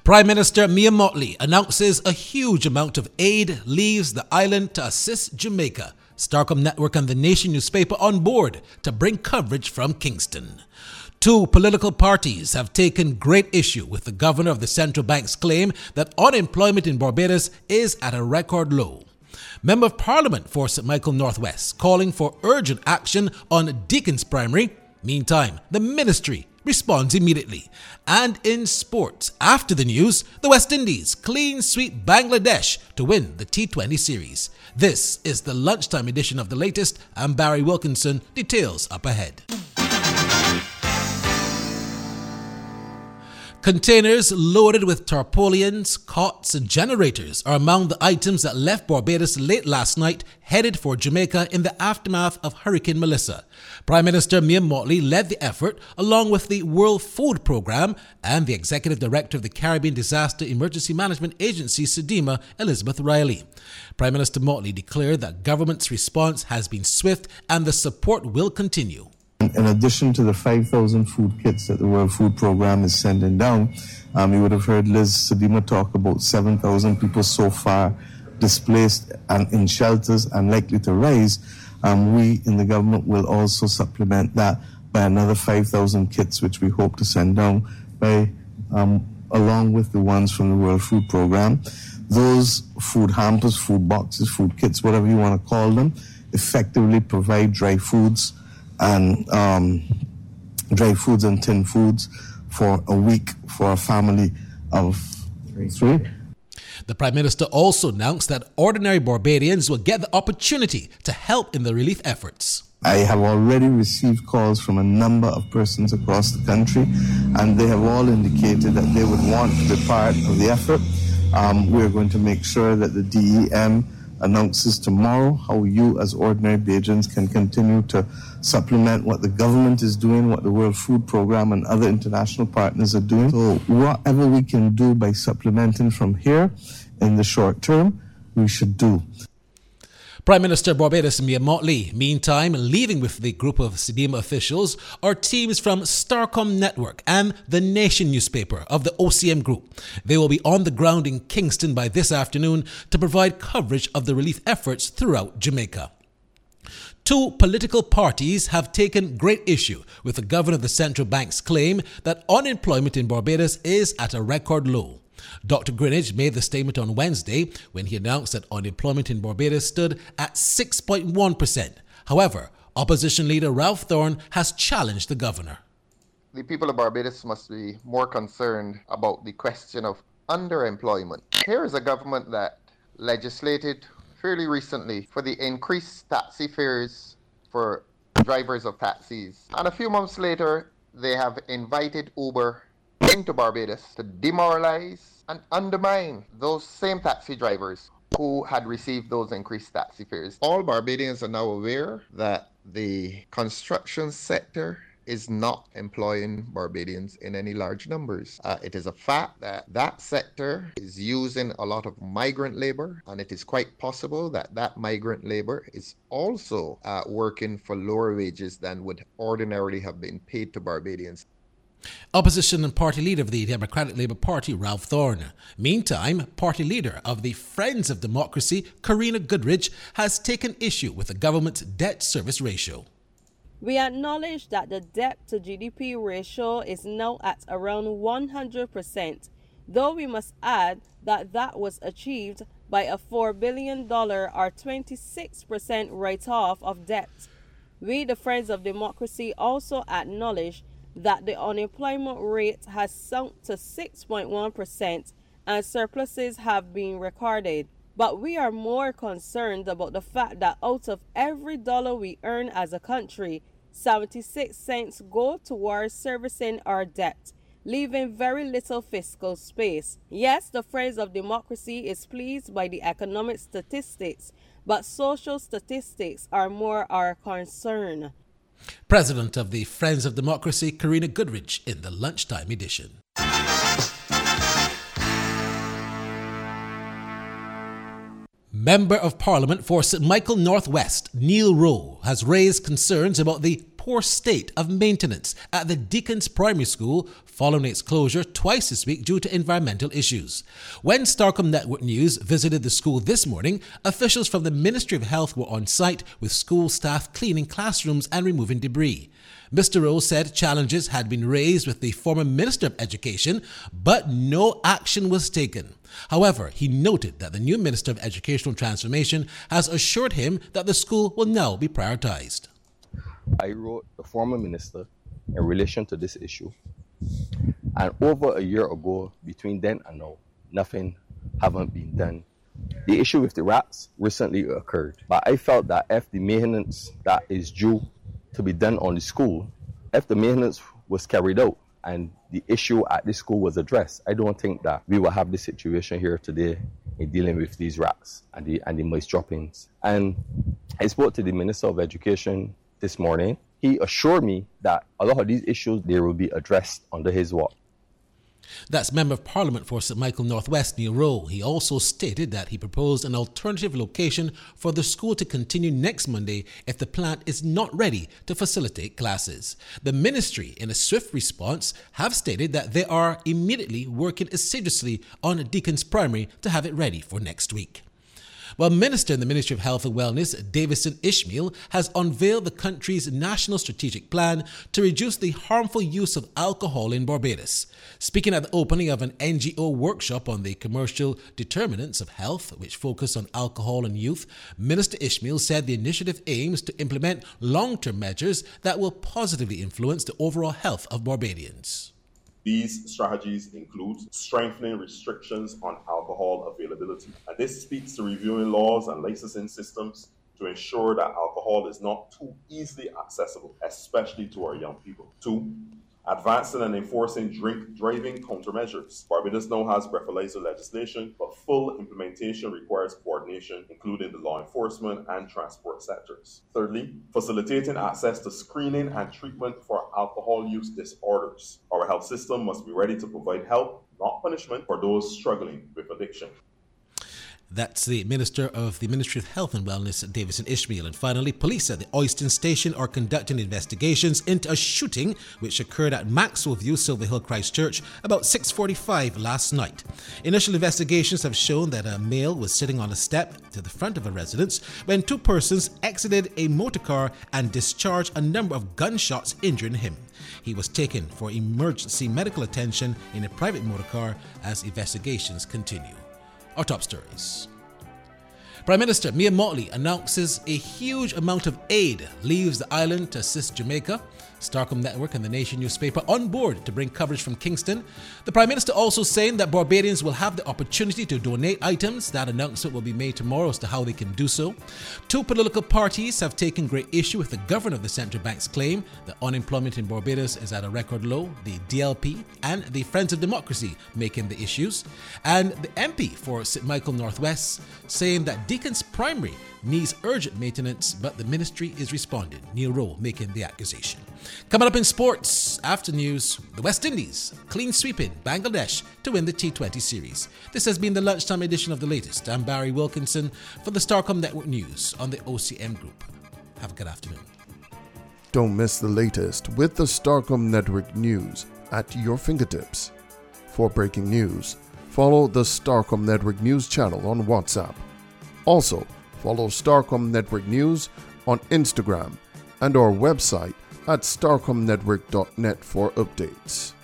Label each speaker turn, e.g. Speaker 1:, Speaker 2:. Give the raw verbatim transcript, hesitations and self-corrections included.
Speaker 1: Prime Minister Mia Mottley announces a huge amount of aid leaves the island to assist Jamaica. Starcom Network and The Nation newspaper on board to bring coverage from Kingston. Two political parties have taken great issue with the governor of the central bank's claim that unemployment in Barbados is at a record low. Member of Parliament for Saint Michael Northwest calling for urgent action on Deacon's Primary. Meantime, the ministry responds immediately. And in sports, after the news, the West Indies clean sweep Bangladesh to win the T twenty series. This is the lunchtime edition of The Latest. I'm Barry Wilkinson. Details up ahead. Containers loaded with tarpaulins, cots and generators are among the items that left Barbados late last night, headed for Jamaica in the aftermath of Hurricane Melissa. Prime Minister Mia Mottley led the effort along with the World Food Programme and the Executive Director of the Caribbean Disaster Emergency Management Agency, SEDEMA, Elizabeth Riley. Prime Minister Mottley declared that government's response has been swift and the support will continue.
Speaker 2: In addition to the five thousand food kits that the World Food Programme is sending down, um, you would have heard Liz SEDEMA talk about seven thousand people so far displaced and in shelters and likely to rise. Um, we in the government will also supplement that by another five thousand kits, which we hope to send down by, um, along with the ones from the World Food Programme. Those food hampers, food boxes, food kits, whatever you want to call them, effectively provide dry foods and um, dry foods and tin foods for a week for a family of three.
Speaker 1: The Prime Minister also announced that ordinary Barbadians will get the opportunity to help in the relief efforts.
Speaker 2: I have already received calls from a number of persons across the country, and they have all indicated that they would want to be part of the effort. Um, we're going to make sure that the D E M announces tomorrow how you as ordinary Bajans can continue to supplement what the government is doing, what the World Food Programme and other international partners are doing. So whatever we can do by supplementing from here in the short term, we should do.
Speaker 1: Prime Minister Barbados Mia Mottley, meantime, leaving with the group of SEDEMA officials are teams from Starcom Network and The Nation newspaper of the O C M Group. They will be on the ground in Kingston by this afternoon to provide coverage of the relief efforts throughout Jamaica. Two political parties have taken great issue with the governor of the central bank's claim that unemployment in Barbados is at a record low. Doctor Greenidge made the statement on Wednesday when he announced that unemployment in Barbados stood at six point one percent. However, opposition leader Ralph Thorne has challenged the governor.
Speaker 3: The people of Barbados must be more concerned about the question of underemployment. Here is a government that legislated fairly recently for the increased taxi fares for drivers of taxis. And a few months later, they have invited Uber into Barbados to demoralize and undermine those same taxi drivers who had received those increased taxi fares. All Barbadians are now aware that the construction sector is not employing Barbadians in any large numbers. Uh, it is a fact that that sector is using a lot of migrant labor, and it is quite possible that that migrant labor is also uh, working for lower wages than would ordinarily have been paid to Barbadians.
Speaker 1: Opposition and party leader of the Democratic Labour Party, Ralph Thorne. Meantime, party leader of the Friends of Democracy, Karina Goodridge, has taken issue with the government's debt service ratio.
Speaker 4: We acknowledge that the debt to G D P ratio is now at around one hundred percent, though we must add that that was achieved by a four billion dollars or twenty-six percent write-off of debt. We, the Friends of Democracy, also acknowledge that the unemployment rate has sunk to six point one percent and surpluses have been recorded. But we are more concerned about the fact that out of every dollar we earn as a country, seventy-six cents go towards servicing our debt, leaving very little fiscal space. Yes, the Friends of Democracy is pleased by the economic statistics, but social statistics are more our concern.
Speaker 1: President of the Friends of Democracy, Karina Goodridge, in the lunchtime edition. Member of Parliament for Saint Michael Northwest, Neil Rowe, has raised concerns about the poor state of maintenance at the Deacons Primary School following its closure twice this week due to environmental issues. When Starcom Network News visited the school this morning, officials from the Ministry of Health were on site with school staff cleaning classrooms and removing debris. Mister Rowe said challenges had been raised with the former Minister of Education, but no action was taken. However, he noted that the new Minister of Educational Transformation has assured him that the school will now be prioritized.
Speaker 5: I wrote the former minister in relation to this issue, and over a year ago, between then and now, nothing haven't been done. The issue with the rats recently occurred, but I felt that if the maintenance that is due to be done on the school, if the maintenance was carried out and the issue at the school was addressed, I don't think that we will have this situation here today in dealing with these rats and the and the moist droppings. And I spoke to the Minister of Education this morning. He assured me that a lot of these issues, they will be addressed under his watch.
Speaker 1: That's Member of Parliament for Saint Michael Northwest, Neil Rowe. He also stated that he proposed an alternative location for the school to continue next Monday if the plant is not ready to facilitate classes. The ministry, in a swift response, have stated that they are immediately working assiduously on Deacons Primary to have it ready for next week. Well, Minister in the Ministry of Health and Wellness, Davison Ishmael, has unveiled the country's national strategic plan to reduce the harmful use of alcohol in Barbados. Speaking at the opening of an N G O workshop on the commercial determinants of health, which focus on alcohol and youth, Minister Ishmael said the initiative aims to implement long-term measures that will positively influence the overall health of Barbadians.
Speaker 6: These strategies include strengthening restrictions on alcohol availability. And this speaks to reviewing laws and licensing systems to ensure that alcohol is not too easily accessible, especially to our young people. Two, advancing and enforcing drink driving countermeasures. Barbados now has breathalyzer legislation, but full implementation requires coordination, including the law enforcement and transport sectors. Thirdly, facilitating access to screening and treatment for alcohol use disorders. Our health system must be ready to provide help, not punishment, for those struggling with addiction.
Speaker 1: That's the Minister of the Ministry of Health and Wellness, Davison Ishmael. And finally, police at the Oyston Station are conducting investigations into a shooting which occurred at Maxwell View, Silver Hill, Christchurch, about six forty-five last night. Initial investigations have shown that a male was sitting on a step to the front of a residence when two persons exited a motor car and discharged a number of gunshots, injuring him. He was taken for emergency medical attention in a private motor car as investigations continue. Our top stories. Prime Minister Mia Mottley announces a huge amount of aid leaves the island to assist Jamaica. Starcom Network and the Nation newspaper on board to bring coverage from Kingston. The Prime Minister also saying that Barbadians will have the opportunity to donate items. That announcement will be made tomorrow as to how they can do so. Two political parties have taken great issue with the governor of the Central Bank's claim that unemployment in Barbados is at a record low. The D L P and the Friends of Democracy making the issues. And the M P for Saint Michael Northwest saying that Deacons Primary needs urgent maintenance, but the ministry is responding. Neil Rowe making the accusation. Coming up in sports, after news, the West Indies clean sweeping Bangladesh to win the T twenty series. This has been the lunchtime edition of The Latest. I'm Barry Wilkinson for the Starcom Network News on the O C M Group. Have a good afternoon.
Speaker 7: Don't miss the latest with the Starcom Network News at your fingertips. For breaking news, follow the Starcom Network News channel on WhatsApp. Also, follow Starcom Network News on Instagram and our website at starcom network dot net for updates.